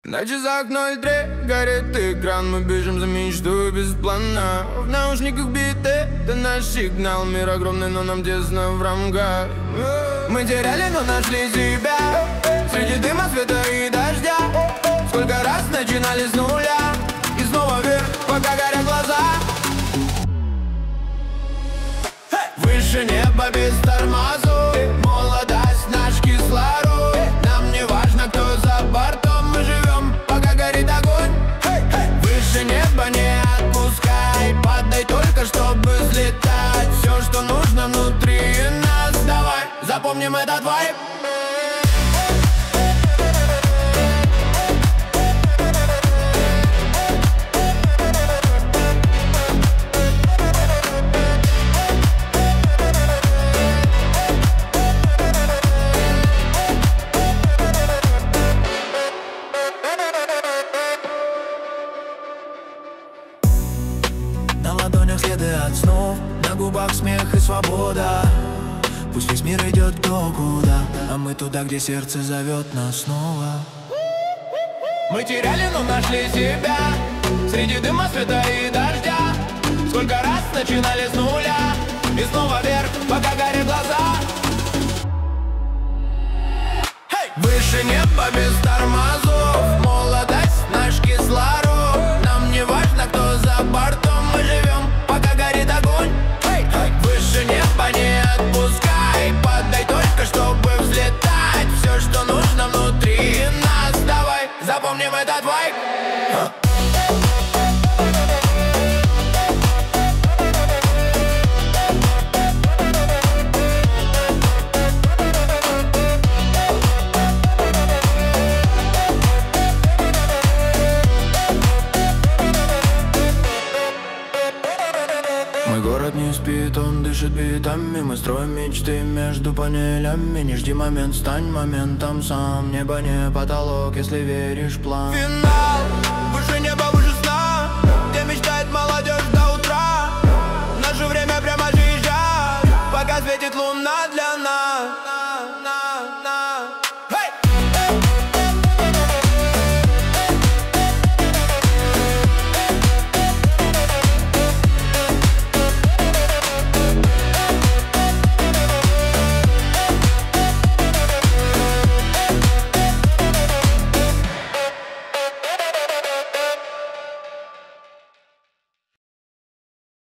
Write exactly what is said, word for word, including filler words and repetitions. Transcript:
На часах ноль три, горит экран, мы бежим за мечтой без плана. В наушниках биты, это наш сигнал. Мир огромный, но нам тесно в рамках. Мы теряли, но нашли себя среди дыма, света и дождя. Сколько раз начинали с нуля и снова вверх, пока горят глаза. Выше неба без тормозов, молодость наш кислород. Нам не важно, кто за бортом, мы живем, пока горит огонь. Выше неба не отпускай, падай только, чтобы взлетать. Все, что нужно внутри нас, давай запомним этот вайб. На ладонях следы от снов, на губах смех и свобода. Пусть весь мир идет кто куда, а мы туда, где сердце зовет нас снова. Мы теряли, но нашли себя среди дыма, света и дождя. Сколько раз начинали с нуля и снова вверх, пока горят глаза. Выше неба без тормозов, молодость наш кислород. Нам не важно, кто за бортом, мы живем, пока горит огонь. Выше неба не отпускай, падай только, чтобы взлетать. Все, что нужно внутри нас, давай запомним этот вайб. Мой город не спит, он дышит битами. Мы строим мечты между панелями. Не жди момент, стань моментом сам. Небо не потолок, если веришь в план. Финал, выше неба, выше